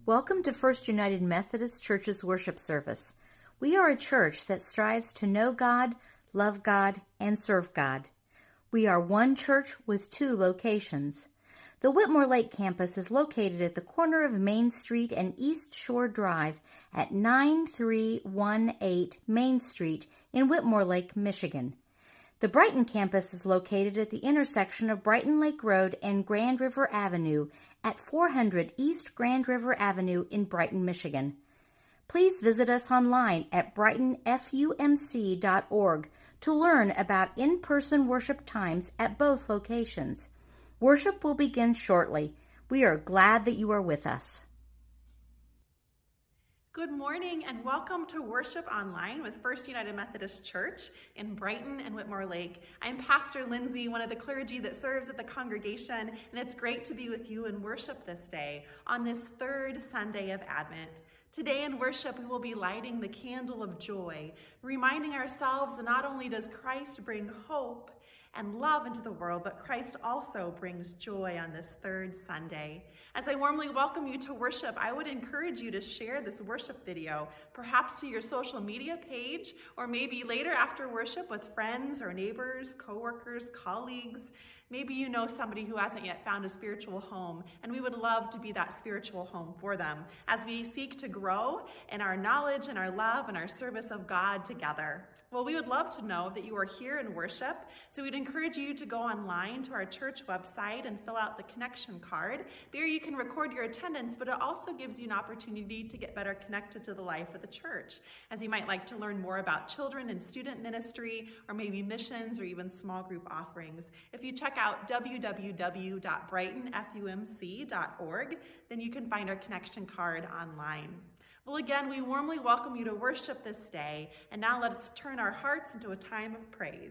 Welcome to First United Methodist Church's worship service. We are a church that strives to know God, love God, and serve God. We are one church with two locations. The Whitmore Lake campus is located at the corner of Main Street and East Shore Drive at 9318 Main Street in Whitmore Lake, Michigan. The Brighton campus is located at the intersection of Brighton Lake Road and Grand River Avenue at 400 East Grand River Avenue in Brighton, Michigan. Please visit us online at brightonfumc.org to learn about in-person worship times at both locations. Worship will begin shortly. We are glad that you are with us. Good morning and welcome to Worship Online with First United Methodist Church in Brighton and Whitmore Lake. I'm Pastor Lindsay, one of the clergy that serves at the congregation, and it's great to be with you in worship this day on this third Sunday of Advent. Today in worship, we will be lighting the candle of joy, reminding ourselves that not only does Christ bring hope and love into the world, but Christ also brings joy on this third Sunday. As I warmly welcome you to worship, I would encourage you to share this worship video, perhaps to your social media page, or maybe later after worship with friends or neighbors, coworkers, colleagues. Maybe you know somebody who hasn't yet found a spiritual home, and we would love to be that spiritual home for them as we seek to grow in our knowledge and our love and our service of God together. Well, we would love to know that you are here in worship, so we'd encourage you to go online to our church website and fill out the connection card. There you can record your attendance, but it also gives you an opportunity to get better connected to the life of the church, as you might like to learn more about children and student ministry, or maybe missions, or even small group offerings. If you check out www.brightonfumc.org, then you can find our connection card online. Well, again, we warmly welcome you to worship this day, and now let's turn our hearts into a time of praise.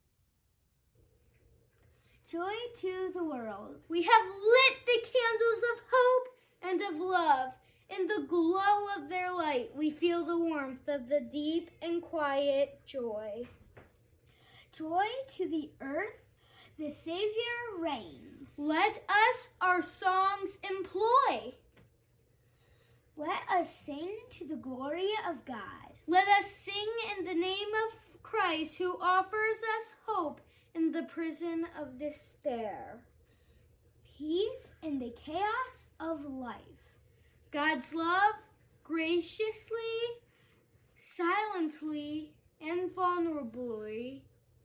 Joy to the world. We have lit the candles of hope and of love. In the glow of their light, we feel the warmth of the deep and quiet joy. Joy to the earth, the Savior reigns. Let us our songs employ. Let us sing to the glory of God. Let us sing in the name of Christ, who offers us hope in the prison of despair. Peace in the chaos of life. God's love graciously, silently, and vulnerably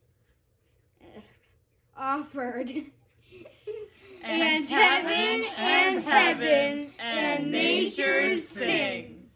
offered. And heaven and nature sings.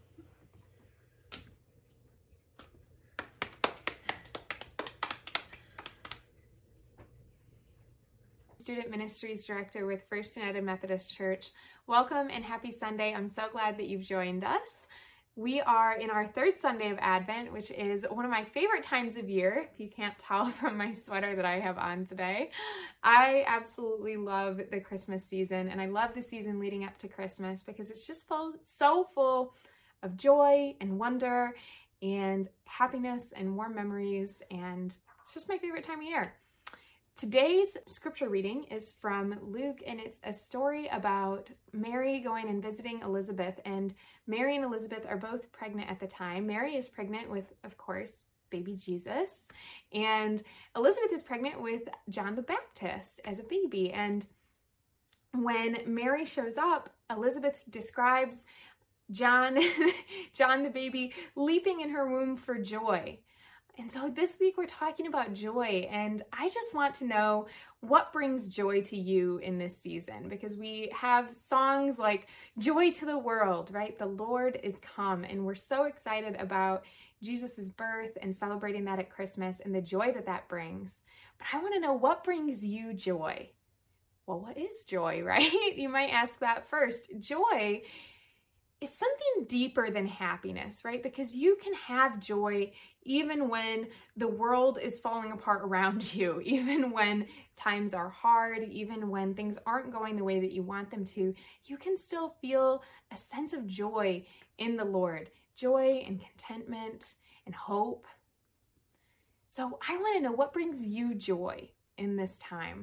Student Ministries Director with First United Methodist Church. Welcome and happy Sunday. I'm so glad that you've joined us. We are in our third Sunday of Advent, which is one of my favorite times of year, if you can't tell from my sweater that I have on today. I absolutely love the Christmas season, and I love the season leading up to Christmas because it's just so full of joy and wonder and happiness and warm memories, and it's just my favorite time of year. Today's scripture reading is from Luke, and it's a story about Mary going and visiting Elizabeth, and Mary and Elizabeth are both pregnant at the time. Mary is pregnant with, of course, baby Jesus, and Elizabeth is pregnant with John the Baptist as a baby. And when Mary shows up, Elizabeth describes John the baby leaping in her womb for joy. And so this week we're talking about joy, and I just want to know what brings joy to you in this season, because we have songs like Joy to the World, right? The Lord is come, and we're so excited about Jesus's birth and celebrating that at Christmas and the joy that that brings. But I want to know, what brings you joy? Well, what is joy, right? You might ask that first. Joy is something deeper than happiness, right? Because you can have joy even when the world is falling apart around you, even when times are hard, even when things aren't going the way that you want them to. You can still feel a sense of joy in the Lord, joy and contentment and hope. So I want to know, what brings you joy in this time?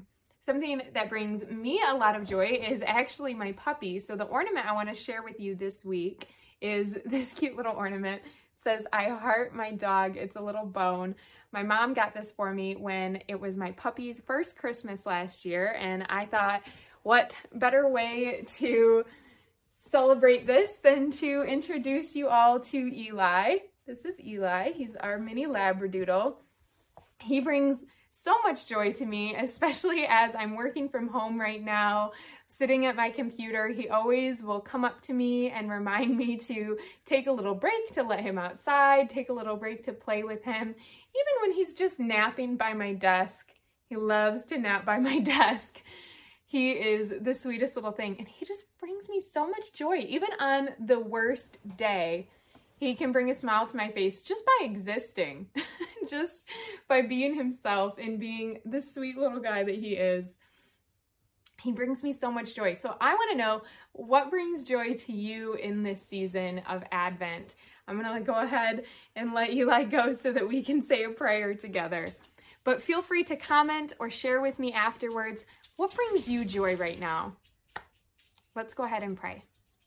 Something that brings me a lot of joy is actually my puppy. So the ornament I want to share with you this week is this cute little ornament. It says, "I heart my dog." It's a little bone. My mom got this for me when it was my puppy's first Christmas last year, and I thought, what better way to celebrate this than to introduce you all to Eli. This is Eli. He's our mini Labradoodle. He brings so much joy to me, especially as I'm working from home right now, sitting at my computer. He always will come up to me and remind me to take a little break to let him outside, take a little break to play with him. Even when he's just napping by my desk, he loves to nap by my desk. He is the sweetest little thing, and he just brings me so much joy. Even on the worst day, he can bring a smile to my face just by existing, just by being himself and being the sweet little guy that he is. He brings me so much joy. So I want to know, what brings joy to you in this season of Advent? I'm going to go ahead and let Eli go so that we can say a prayer together. But feel free to comment or share with me afterwards, what brings you joy right now? Let's go ahead and pray.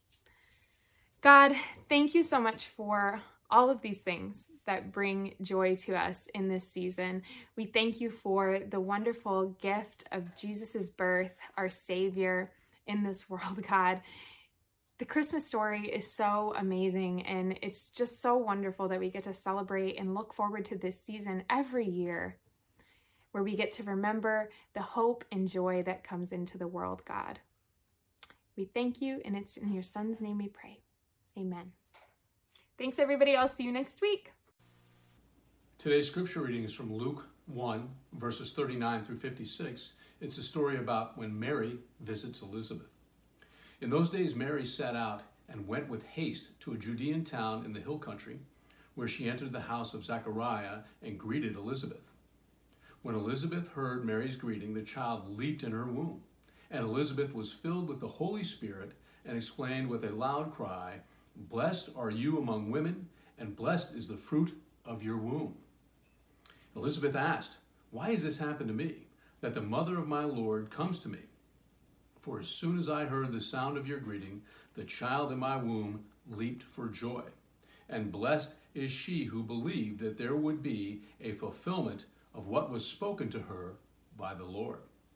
God, thank you so much for all of these things that bring joy to us in this season. We thank you for the wonderful gift of Jesus's birth, our Savior in this world, God. The Christmas story is so amazing, and it's just so wonderful that we get to celebrate and look forward to this season every year, where we get to remember the hope and joy that comes into the world, God. We thank you, and it's in your Son's name we pray. Amen. Thanks, everybody. I'll see you next week. Today's scripture reading is from Luke 1, verses 39 through 56. It's a story about when Mary visits Elizabeth. In those days, Mary set out and went with haste to a Judean town in the hill country, where she entered the house of Zechariah and greeted Elizabeth. When Elizabeth heard Mary's greeting, the child leaped in her womb, and Elizabeth was filled with the Holy Spirit and exclaimed with a loud cry, "Blessed are you among women, and blessed is the fruit of your womb." Elizabeth asked, "Why has this happened to me, that the mother of my Lord comes to me? For as soon as I heard the sound of your greeting, the child in my womb leaped for joy. And blessed is she who believed that there would be a fulfillment of what was spoken to her by the Lord."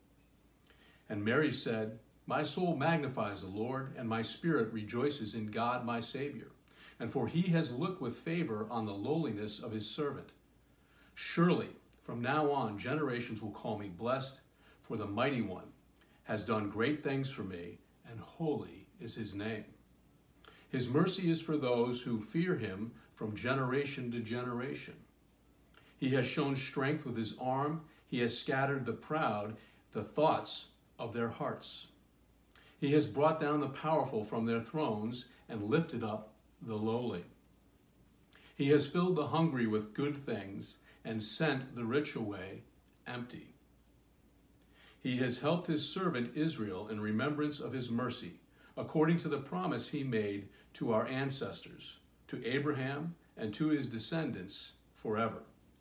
And Mary said, "My soul magnifies the Lord, and my spirit rejoices in God my Savior. And for he has looked with favor on the lowliness of his servant. Surely, from now on, generations will call me blessed, for the Mighty One has done great things for me, and holy is his name. His mercy is for those who fear him from generation to generation. He has shown strength with his arm. He has scattered the proud, the thoughts of their hearts. He has brought down the powerful from their thrones and lifted up the lowly. He has filled the hungry with good things and sent the rich away empty. He has helped his servant Israel in remembrance of his mercy, according to the promise he made to our ancestors, to Abraham and to his descendants forever."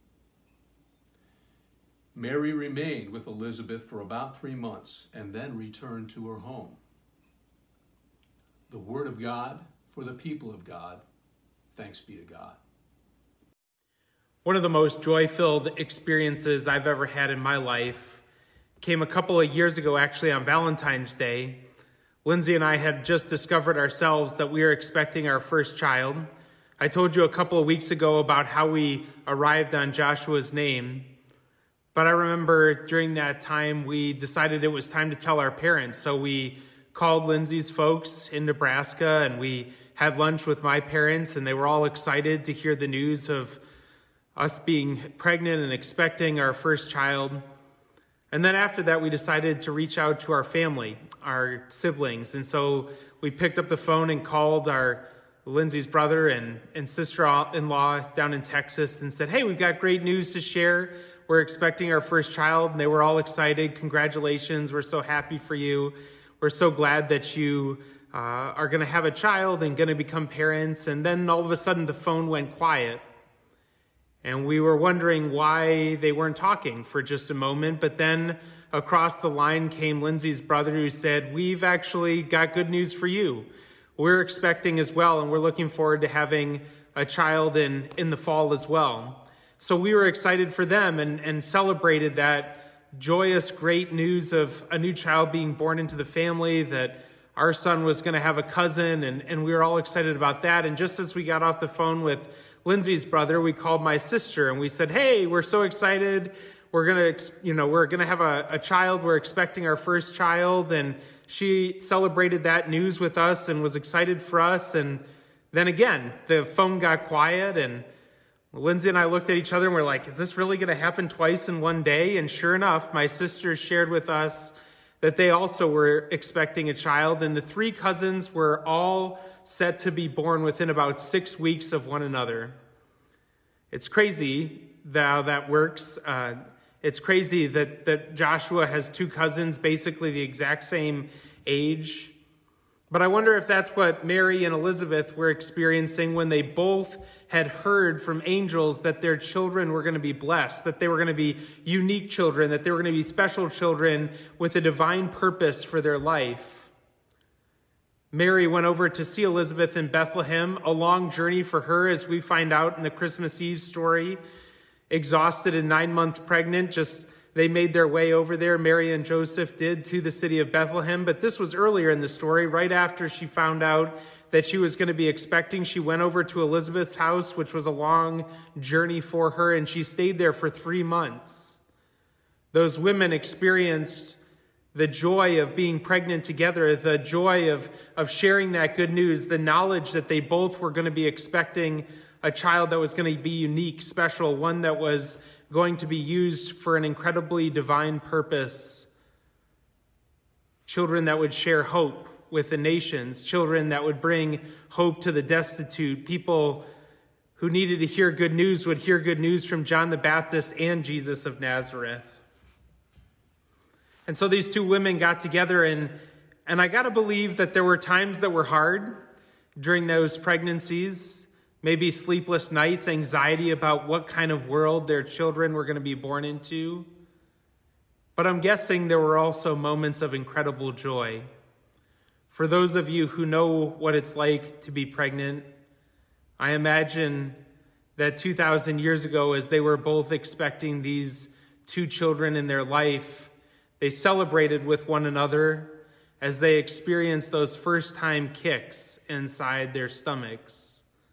Mary remained with Elizabeth for about 3 months and then returned to her home. The word of God for the people of God. Thanks be to God. One of the most joy-filled experiences I've ever had in my life came a couple of years ago, actually on Valentine's Day. Lindsay and I had just discovered ourselves that we were expecting our first child. I told you a couple of weeks ago about how we arrived on Joshua's name. But I remember during that time, we decided it was time to tell our parents. So we called Lindsay's folks in Nebraska, and we had lunch with my parents, and they were all excited to hear the news of us being pregnant and expecting our first child. And then after that, we decided to reach out to our family, our siblings. And so we picked up the phone and called our Lindsay's brother and sister-in-law down in Texas and said, "Hey, we've got great news to share. We're expecting our first child." And they were all excited. "Congratulations. We're so happy for you. We're so glad that you are going to have a child and going to become parents." And then all of a sudden the phone went quiet. And we were wondering why they weren't talking for just a moment. But then across the line came Lindsay's brother, who said, "We've actually got good news for you. We're expecting as well, and we're looking forward to having a child in the fall as well." So we were excited for them and celebrated that joyous, great news of a new child being born into the family, that our son was going to have a cousin, and we were all excited about that. And just as we got off the phone with Lindsay's brother, we called my sister and we said, "Hey, we're so excited. We're going to have a child. We're expecting our first child." And she celebrated that news with us and was excited for us. And then again, the phone got quiet, and Lindsay and I looked at each other and we're like, is this really going to happen twice in one day? And sure enough, my sister shared with us that they also were expecting a child, and the three cousins were all set to be born within about 6 weeks of one another. It's crazy how that works. It's crazy that Joshua has two cousins basically the exact same age. But I wonder if that's what Mary and Elizabeth were experiencing when they both had heard from angels that their children were going to be blessed, that they were going to be unique children, that they were going to be special children with a divine purpose for their life. Mary went over to see Elizabeth in Bethlehem, a long journey for her, as we find out in the Christmas Eve story. Exhausted and 9 months pregnant, they made their way over there, Mary and Joseph did, to the city of Bethlehem. But this was earlier in the story, right after she found out that she was going to be expecting. She went over to Elizabeth's house, which was a long journey for her, and she stayed there for 3 months. Those women experienced the joy of being pregnant together, the joy of sharing that good news, the knowledge that they both were going to be expecting a child that was going to be unique, special, one that was going to be used for an incredibly divine purpose. Children that would share hope with the nations, children that would bring hope to the destitute. People who needed to hear good news would hear good news from John the Baptist and Jesus of Nazareth. And so these two women got together, and I got to believe that there were times that were hard during those pregnancies. Maybe sleepless nights, anxiety about what kind of world their children were going to be born into. But I'm guessing there were also moments of incredible joy. For those of you who know what it's like to be pregnant, I imagine that 2,000 years ago, as they were both expecting these two children in their life, they celebrated with one another as they experienced those first-time kicks inside their stomachs,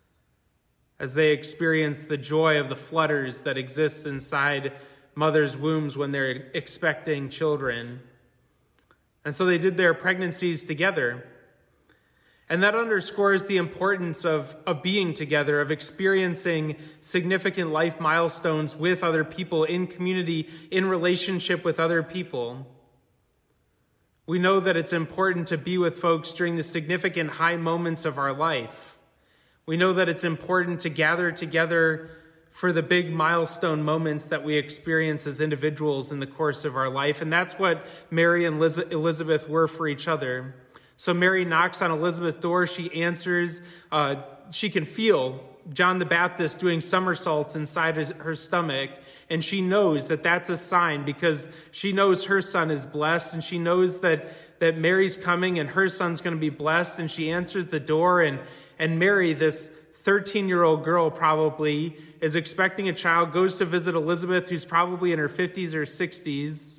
as they experience the joy of the flutters that exists inside mothers' wombs when they're expecting children. And so they did their pregnancies together. And that underscores the importance of being together, of experiencing significant life milestones with other people, in community, in relationship with other people. We know that it's important to be with folks during the significant high moments of our life. We know that it's important to gather together for the big milestone moments that we experience as individuals in the course of our life. And that's what Mary and Elizabeth were for each other. So Mary knocks on Elizabeth's door. She answers. She can feel John the Baptist doing somersaults inside her stomach. And she knows that that's a sign, because she knows her son is blessed. And she knows that Mary's coming and her son's going to be blessed. And she answers the door, and Mary, this 13-year-old girl probably, is expecting a child, goes to visit Elizabeth, who's probably in her 50s or 60s.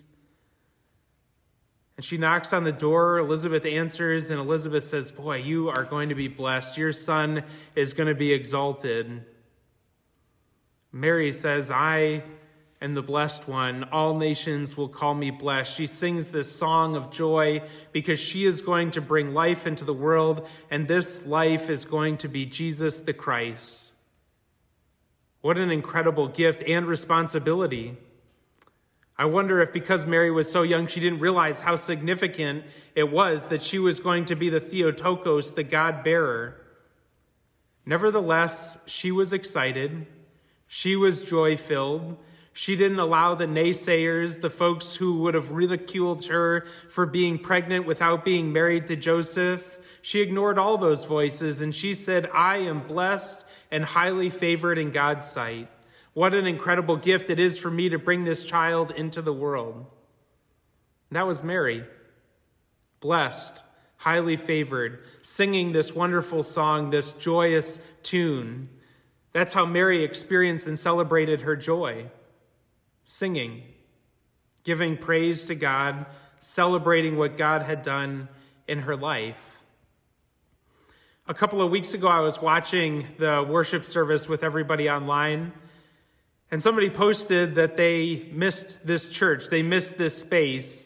And she knocks on the door. Elizabeth answers, and Elizabeth says, "Boy, you are going to be blessed. Your son is going to be exalted." Mary says, "I am the blessed one. All nations will call me blessed." She sings this song of joy because she is going to bring life into the world, and this life is going to be Jesus the Christ. What an incredible gift and responsibility. I wonder if because Mary was so young, she didn't realize how significant it was that she was going to be the Theotokos, the God-bearer. Nevertheless, she was excited. She was joy-filled. She didn't allow the naysayers, the folks who would have ridiculed her for being pregnant without being married to Joseph. She ignored all those voices, and she said, "I am blessed and highly favored in God's sight. What an incredible gift it is for me to bring this child into the world." And that was Mary, blessed, highly favored, singing this wonderful song, this joyous tune. That's how Mary experienced and celebrated her joy, singing, giving praise to God, celebrating what God had done in her life. A couple of weeks ago, I was watching the worship service with everybody online, and somebody posted that they missed this church. They missed this space.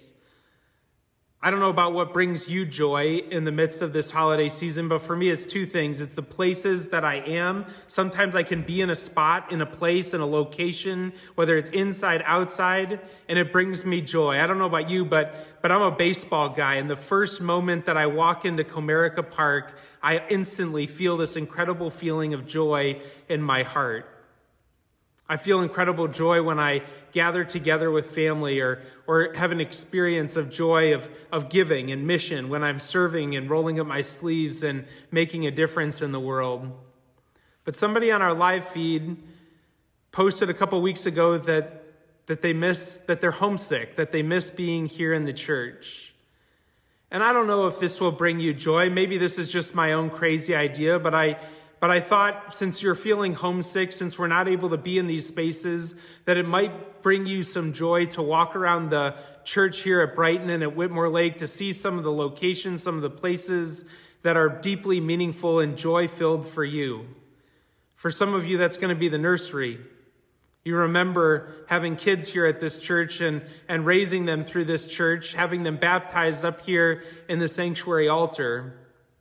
I don't know about what brings you joy in the midst of this holiday season, but for me, it's two things. It's the places that I am. Sometimes I can be in a spot, in a place, in a location, whether it's inside, outside, and it brings me joy. I don't know about you, but I'm a baseball guy, and the first moment that I walk into Comerica Park, I instantly feel this incredible feeling of joy in my heart. I feel incredible joy when I gather together with family or have an experience of joy of giving and mission, when I'm serving and rolling up my sleeves and making a difference in the world. But somebody on our live feed posted a couple weeks ago that they're homesick, that they miss being here in the church. And I don't know if this will bring you joy. Maybe this is just my own crazy idea, but I thought, since you're feeling homesick, since we're not able to be in these spaces, that it might bring you some joy to walk around the church here at Brighton and at Whitmore Lake to see some of the locations, some of the places that are deeply meaningful and joy-filled for you. For some of you, that's going to be the nursery. You remember having kids here at this church and raising them through this church, having them baptized up here in the sanctuary altar.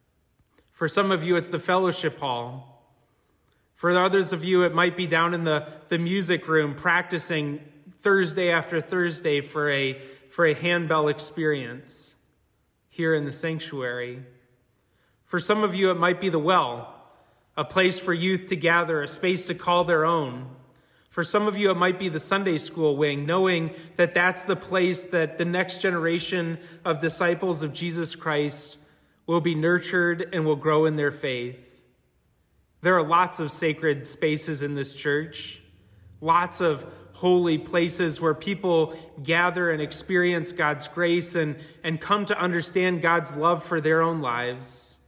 For some of you, it's the fellowship hall. For others of you, it might be down in the music room practicing Thursday after Thursday for a handbell experience here in the sanctuary. For some of you, it might be the well, a place for youth to gather, a space to call their own. For some of you, it might be the Sunday school wing, knowing that that's the place that the next generation of disciples of Jesus Christ will be nurtured and will grow in their faith. There are lots of sacred spaces in this church, lots of holy places where people gather and experience God's grace and come to understand God's love for their own lives.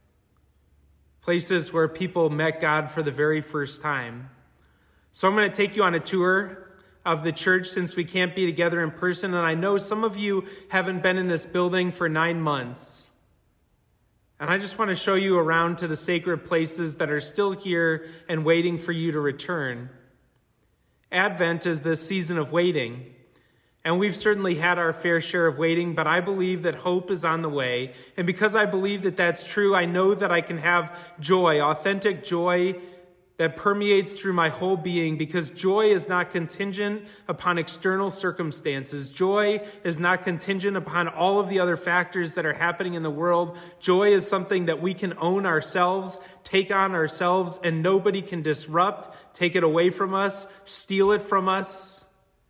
Places where people met God for the very first time. So I'm going to take you on a tour of the church since we can't be together in person. And I know some of you haven't been in this building for 9 months. And I just want to show you around to the sacred places that are still here and waiting for you to return. Advent is this season of waiting. And we've certainly had our fair share of waiting, but I believe that hope is on the way. And because I believe that that's true, I know that I can have joy, authentic joy that permeates through my whole being, because joy is not contingent upon external circumstances. Joy is not contingent upon all of the other factors that are happening in the world. Joy is something that we can own ourselves, take on ourselves, and nobody can disrupt, take it away from us, steal it from us.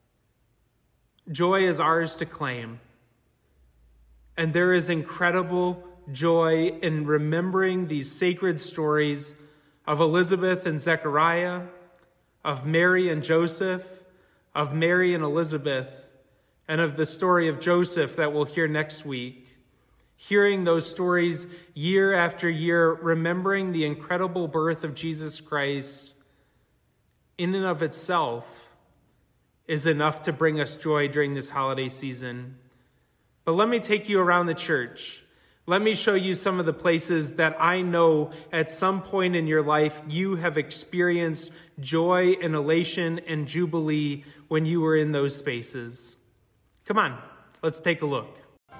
Joy is ours to claim. And there is incredible joy in remembering these sacred stories of Elizabeth and Zechariah, of Mary and Joseph, of Mary and Elizabeth, and of the story of Joseph that we'll hear next week. Hearing those stories year after year, remembering the incredible birth of Jesus Christ, in and of itself, is enough to bring us joy during this holiday season. But let me take you around the church. Let me show you some of the places that I know at some point in your life you have experienced joy and elation and jubilee when you were in those spaces. Come on, let's take a look.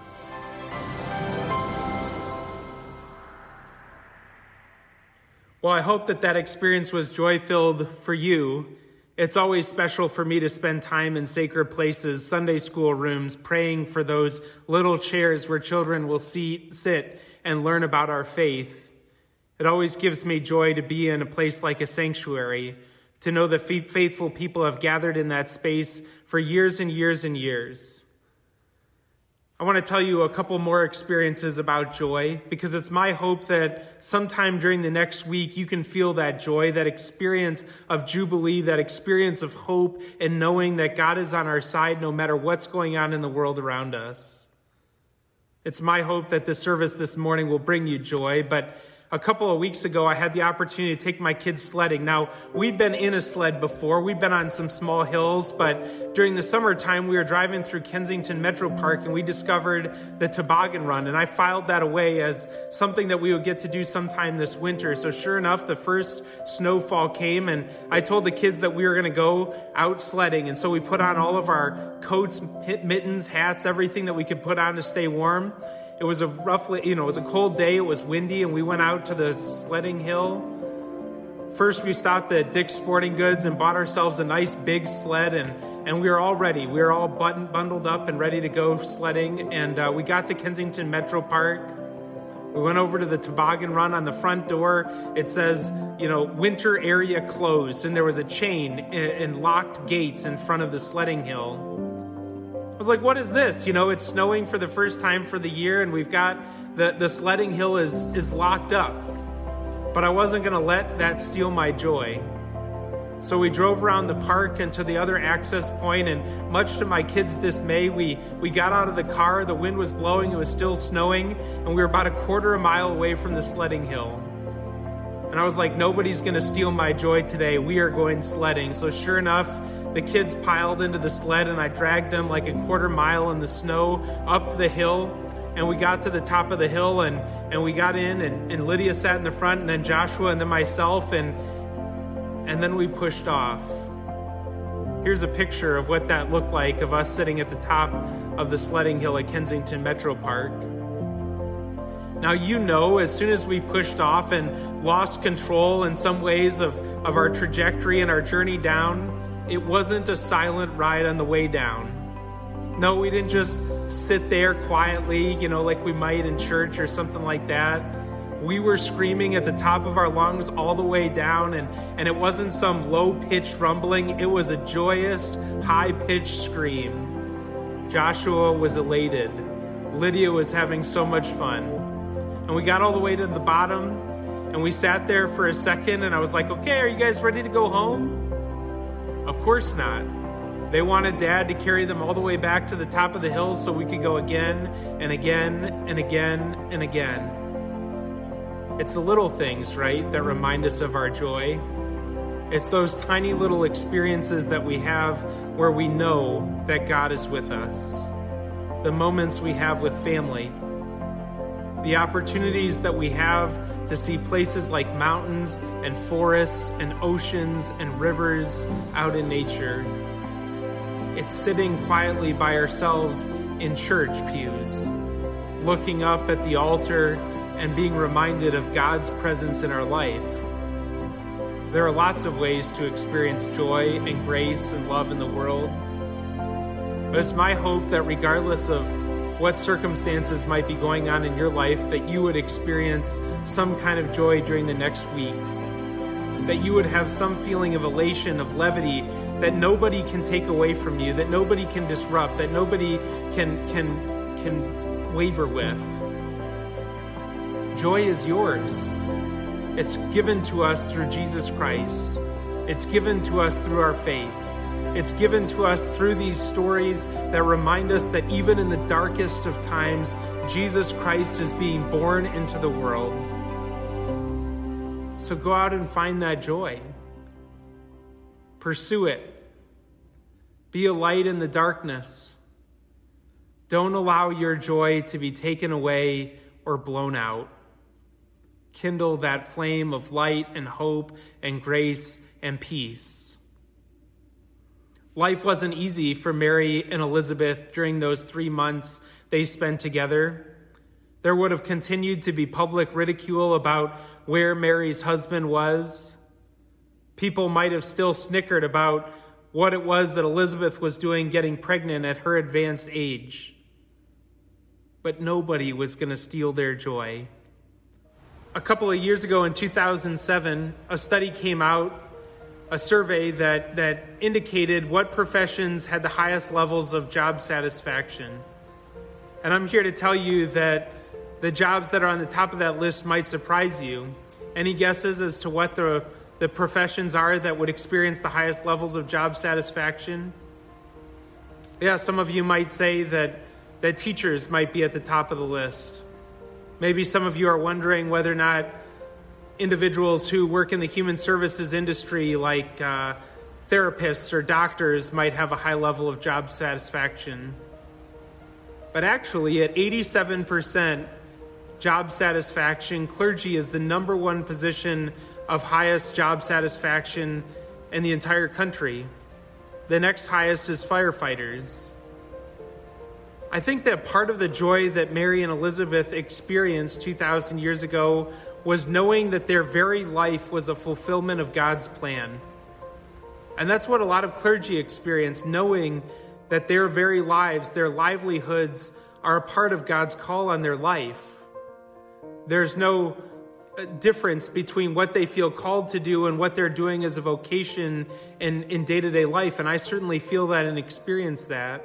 Well, I hope that experience was joy-filled for you. It's always special for me to spend time in sacred places, Sunday school rooms, praying for those little chairs where children will sit and learn about our faith. It always gives me joy to be in a place like a sanctuary, to know that faithful people have gathered in that space for years and years and years. I want to tell you a couple more experiences about joy, because it's my hope that sometime during the next week you can feel that joy, that experience of jubilee, that experience of hope and knowing that God is on our side no matter what's going on in the world around us. It's my hope that this service this morning will bring you joy, but a couple of weeks ago, I had the opportunity to take my kids sledding. Now, we've been in a sled before. We've been on some small hills, but during the summertime, we were driving through Kensington Metro Park and we discovered the toboggan run. And I filed that away as something that we would get to do sometime this winter. So sure enough, the first snowfall came and I told the kids that we were going to go out sledding. And so we put on all of our coats, mittens, hats, everything that we could put on to stay warm. It was it was a cold day, it was windy, and we went out to the sledding hill. First, we stopped at Dick's Sporting Goods and bought ourselves a nice big sled, and we were all ready. We were all bundled up and ready to go sledding, and we got to Kensington Metro Park. We went over to the toboggan run. On the front door. It says, winter area closed, and there was a chain and locked gates in front of the sledding hill. I was like, what is this? It's snowing for the first time for the year, and we've got the sledding hill is locked up. But I wasn't going to let that steal my joy. So we drove around the park and to the other access point, and much to my kids' dismay, we got out of the car. The wind was blowing, it was still snowing, and we were about a quarter of a mile away from the sledding hill. And I was like, nobody's going to steal my joy today. We are going sledding. So sure enough, the kids piled into the sled, and I dragged them like a quarter mile in the snow up the hill. And we got to the top of the hill, and we got in, and Lydia sat in the front, and then Joshua, and then myself, and then we pushed off. Here's a picture of what that looked like, of us sitting at the top of the sledding hill at Kensington Metro Park. Now, as soon as we pushed off and lost control in some ways of our trajectory and our journey down, it wasn't a silent ride on the way down. No, we didn't just sit there quietly, like we might in church or something like that. We were screaming at the top of our lungs all the way down, and it wasn't some low-pitched rumbling. It was a joyous, high-pitched scream. Joshua was elated. Lydia was having so much fun. And we got all the way to the bottom, and we sat there for a second, and I was like, okay, are you guys ready to go home? Of course not. They wanted Dad to carry them all the way back to the top of the hill so we could go again and again and again and again. It's the little things, right, that remind us of our joy. It's those tiny little experiences that we have where we know that God is with us. The moments we have with family. The opportunities that we have to see places like mountains and forests and oceans and rivers out in nature. It's sitting quietly by ourselves in church pews, looking up at the altar and being reminded of God's presence in our life. There are lots of ways to experience joy and grace and love in the world. But it's my hope that regardless of what circumstances might be going on in your life, that you would experience some kind of joy during the next week. That you would have some feeling of elation, of levity, that nobody can take away from you, that nobody can disrupt, that nobody can waver with. Joy is yours. It's given to us through Jesus Christ. It's given to us through our faith. It's given to us through these stories that remind us that even in the darkest of times, Jesus Christ is being born into the world. So go out and find that joy. Pursue it. Be a light in the darkness. Don't allow your joy to be taken away or blown out. Kindle that flame of light and hope and grace and peace. Life wasn't easy for Mary and Elizabeth during those 3 months they spent together. There would have continued to be public ridicule about where Mary's husband was. People might have still snickered about what it was that Elizabeth was doing getting pregnant at her advanced age. But nobody was going to steal their joy. A couple of years ago in 2007, a study came out, a survey that indicated what professions had the highest levels of job satisfaction. And I'm here to tell you that the jobs that are on the top of that list might surprise you. Any guesses as to what the professions are that would experience the highest levels of job satisfaction? Yeah, some of you might say that that teachers might be at the top of the list. Maybe some of you are wondering whether or not individuals who work in the human services industry, like therapists or doctors, might have a high level of job satisfaction. But actually, at 87% job satisfaction, clergy is the number one position of highest job satisfaction in the entire country. The next highest is firefighters. I think that part of the joy that Mary and Elizabeth experienced 2,000 years ago was knowing that their very life was a fulfillment of God's plan. And that's what a lot of clergy experience, knowing that their very lives, their livelihoods, are a part of God's call on their life. There's no difference between what they feel called to do and what they're doing as a vocation in day-to-day life, and I certainly feel that and experience that.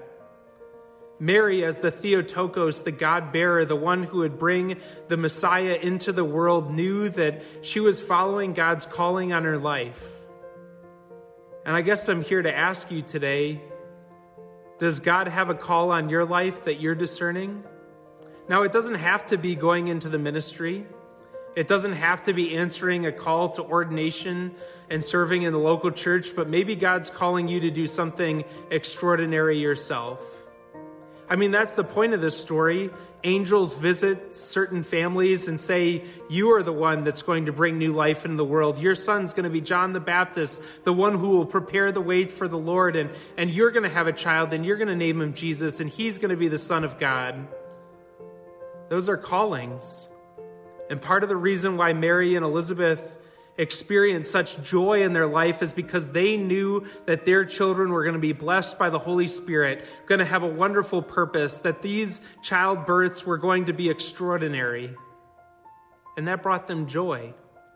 Mary, as the Theotokos, the God-bearer, the one who would bring the Messiah into the world, knew that she was following God's calling on her life. And I guess I'm here to ask you today, does God have a call on your life that you're discerning? Now, it doesn't have to be going into the ministry. It doesn't have to be answering a call to ordination and serving in the local church, but maybe God's calling you to do something extraordinary yourself. I mean, that's the point of this story. Angels visit certain families and say, you are the one that's going to bring new life into the world. Your son's going to be John the Baptist, the one who will prepare the way for the Lord. And you're going to have a child, and you're going to name him Jesus, and he's going to be the Son of God. Those are callings. And part of the reason why Mary and Elizabeth experienced such joy in their life is because they knew that their children were going to be blessed by the Holy Spirit, going to have a wonderful purpose, that these childbirths were going to be extraordinary. And that brought them joy.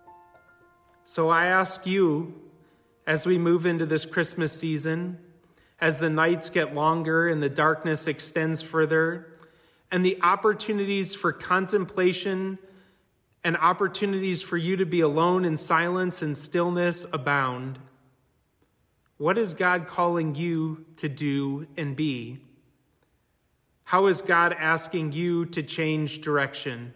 So I ask you, as we move into this Christmas season, as the nights get longer and the darkness extends further, and the opportunities for contemplation and opportunities for you to be alone in silence and stillness abound, what is God calling you to do and be? How is God asking you to change direction?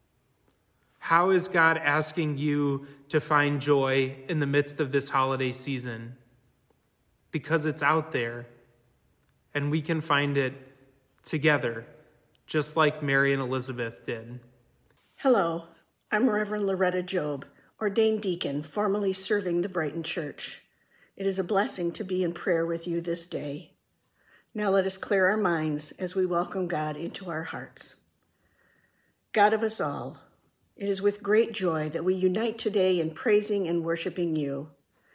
How is God asking you to find joy in the midst of this holiday season? Because it's out there, and we can find it together, just like Mary and Elizabeth did. Hello, I'm Reverend Loretta Job, ordained deacon, formerly serving the Brighton Church. It is a blessing to be in prayer with you this day. Now let us clear our minds as we welcome God into our hearts. God of us all, it is with great joy that we unite today in praising and worshiping you.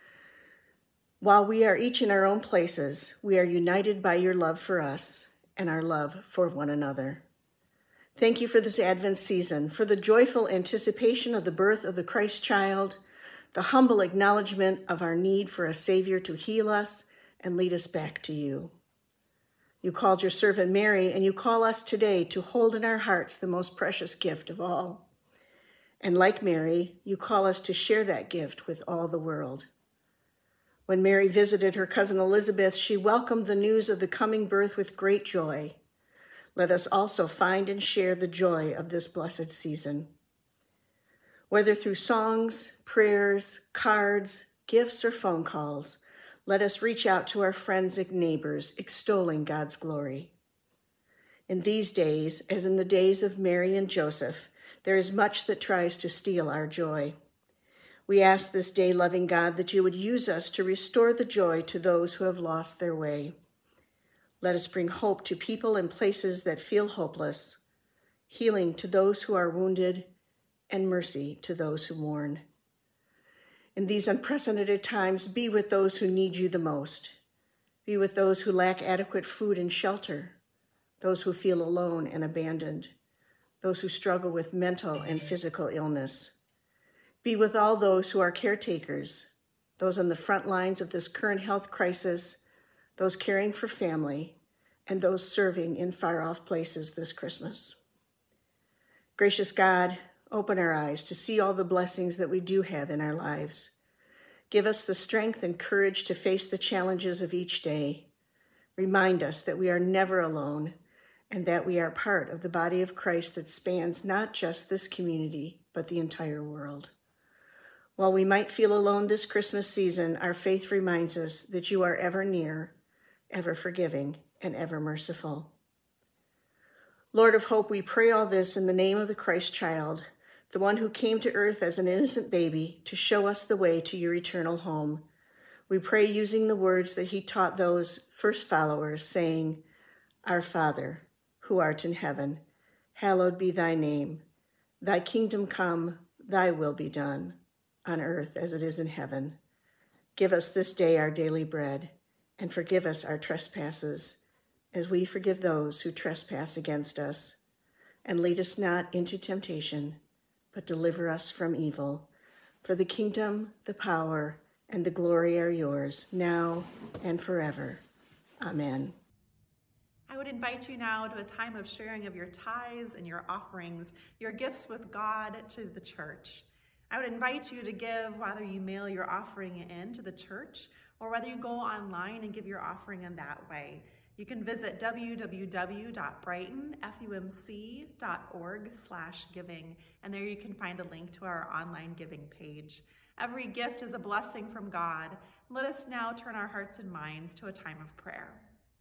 While we are each in our own places, we are united by your love for us and our love for one another. Thank you for this Advent season, for the joyful anticipation of the birth of the Christ child, the humble acknowledgement of our need for a Savior to heal us and lead us back to you. You called your servant Mary, and you call us today to hold in our hearts the most precious gift of all. And like Mary, you call us to share that gift with all the world. When Mary visited her cousin Elizabeth, she welcomed the news of the coming birth with great joy. Let us also find and share the joy of this blessed season. Whether through songs, prayers, cards, gifts, or phone calls, let us reach out to our friends and neighbors, extolling God's glory. In these days, as in the days of Mary and Joseph, there is much that tries to steal our joy. We ask this day, loving God, that you would use us to restore the joy to those who have lost their way. Let us bring hope to people and places that feel hopeless, healing to those who are wounded, and mercy to those who mourn. In these unprecedented times, be with those who need you the most. Be with those who lack adequate food and shelter, those who feel alone and abandoned, those who struggle with mental and physical illness. Be with all those who are caretakers, those on the front lines of this current health crisis, those caring for family, and those serving in far-off places this Christmas. Gracious God, open our eyes to see all the blessings that we do have in our lives. Give us the strength and courage to face the challenges of each day. Remind us that we are never alone, and that we are part of the body of Christ that spans not just this community, but the entire world. While we might feel alone this Christmas season, our faith reminds us that you are ever near, ever forgiving, and ever merciful. Lord of hope, we pray all this in the name of the Christ child, the one who came to earth as an innocent baby to show us the way to your eternal home. We pray using the words that he taught those first followers, saying, Our Father, who art in heaven, hallowed be thy name. Thy kingdom come, thy will be done, on earth as it is in heaven. Give us this day our daily bread, and forgive us our trespasses, as we forgive those who trespass against us. And lead us not into temptation, but deliver us from evil. For the kingdom, the power, and the glory are yours, now and forever. Amen. I would invite you now to a time of sharing of your tithes and your offerings, your gifts with God to the church. I would invite you to give, whether you mail your offering in to the church or whether you go online and give your offering in that way. You can visit www.brightonfumc.org/giving, and there you can find a link to our online giving page. Every gift is a blessing from God. Let us now turn our hearts and minds to a time of prayer.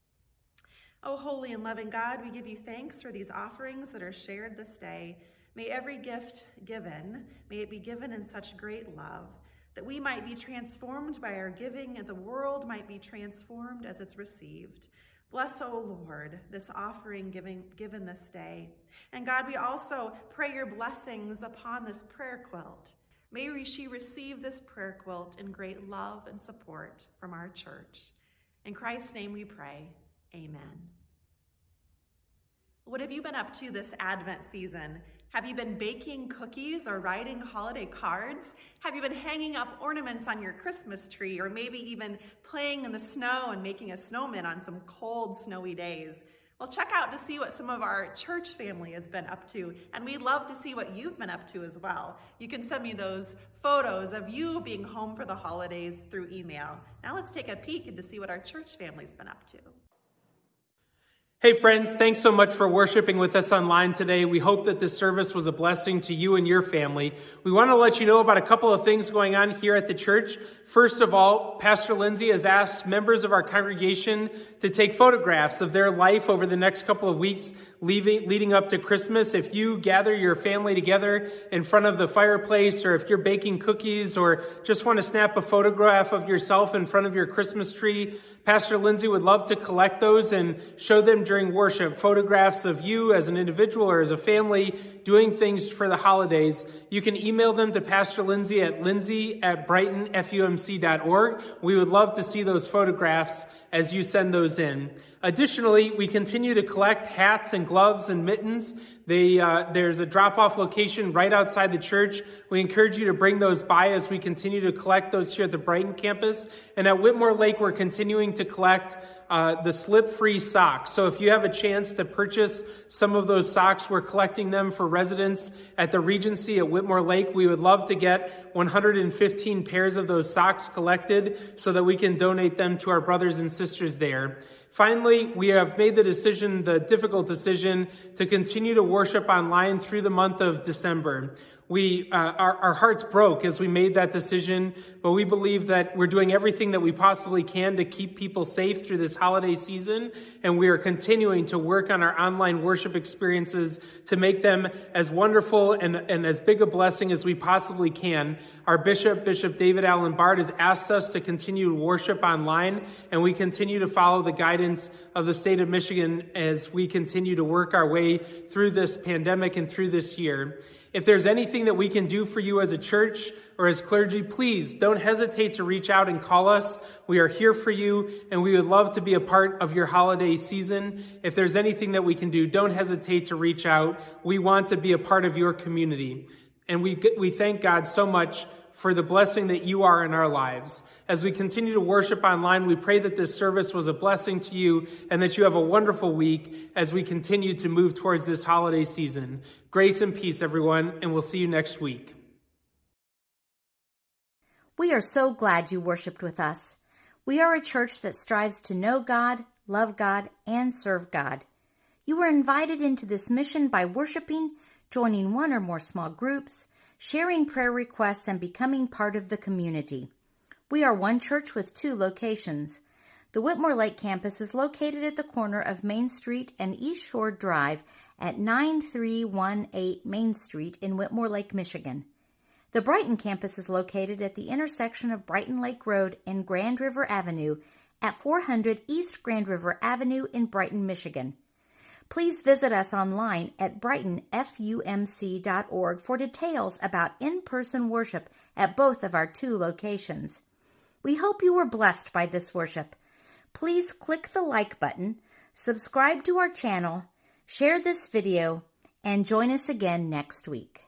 Oh, holy and loving God, we give you thanks for these offerings that are shared this day. May every gift given, may it be given in such great love, that we might be transformed by our giving and the world might be transformed as it's received. Bless, O Lord, this offering given this day. And God, we also pray your blessings upon this prayer quilt. May she receive this prayer quilt in great love and support from our church. In Christ's name we pray, amen. What have you been up to this Advent season? Have you been baking cookies or writing holiday cards? Have you been hanging up ornaments on your Christmas tree, or maybe even playing in the snow and making a snowman on some cold, snowy days? Well, check out to see what some of our church family has been up to, and we'd love to see what you've been up to as well. You can send me those photos of you being home for the holidays through email. Now let's take a peek and to see what our church family's been up to. Hey friends, thanks so much for worshiping with us online today. We hope that this service was a blessing to you and your family. We want to let you know about a couple of things going on here at the church. First of all, Pastor Lindsay has asked members of our congregation to take photographs of their life over the next couple of weeks leading up to Christmas. If you gather your family together in front of the fireplace, or if you're baking cookies, or just want to snap a photograph of yourself in front of your Christmas tree, Pastor Lindsay would love to collect those and show them during worship, photographs of you as an individual or as a family doing things for the holidays. You can email them to Pastor Lindsay at lindsay@brightonfumc.org. We would love to see those photographs as you send those in. Additionally, we continue to collect hats and gloves and mittens. There's a drop-off location right outside the church. We encourage you to bring those by as we continue to collect those here at the Brighton campus. And at Whitmore Lake, we're continuing to collect the slip-free socks. So if you have a chance to purchase some of those socks, we're collecting them for residents at the Regency at Whitmore Lake. We would love to get 115 pairs of those socks collected so that we can donate them to our brothers and sisters there. Finally, we have made the difficult decision, to continue to worship online through the month of December. Our hearts broke as we made that decision, but we believe that we're doing everything that we possibly can to keep people safe through this holiday season, and we are continuing to work on our online worship experiences to make them as wonderful and as big a blessing as we possibly can. Our Bishop David Allen Bard, has asked us to continue to worship online, and we continue to follow the guidance of the state of Michigan as we continue to work our way through this pandemic and through this year. If there's anything that we can do for you as a church or as clergy, please don't hesitate to reach out and call us. We are here for you, and we would love to be a part of your holiday season. If there's anything that we can do, don't hesitate to reach out. We want to be a part of your community. And we thank God so much for the blessing that you are in our lives. As we continue to worship online, we pray that this service was a blessing to you and that you have a wonderful week as we continue to move towards this holiday season. Grace and peace, everyone, and we'll see you next week. We are so glad you worshiped with us. We are a church that strives to know God, love God, and serve God. You are invited into this mission by worshiping, joining one or more small groups, sharing prayer requests, and becoming part of the community. We are one church with 2 locations. The Whitmore Lake campus is located at the corner of Main Street and East Shore Drive at 9318 Main Street in Whitmore Lake, Michigan. The Brighton campus is located at the intersection of Brighton Lake Road and Grand River Avenue at 400 East Grand River Avenue in Brighton, Michigan. Please visit us online at brightonfumc.org for details about in-person worship at both of our 2 locations. We hope you were blessed by this worship. Please click the like button, subscribe to our channel, share this video, and join us again next week.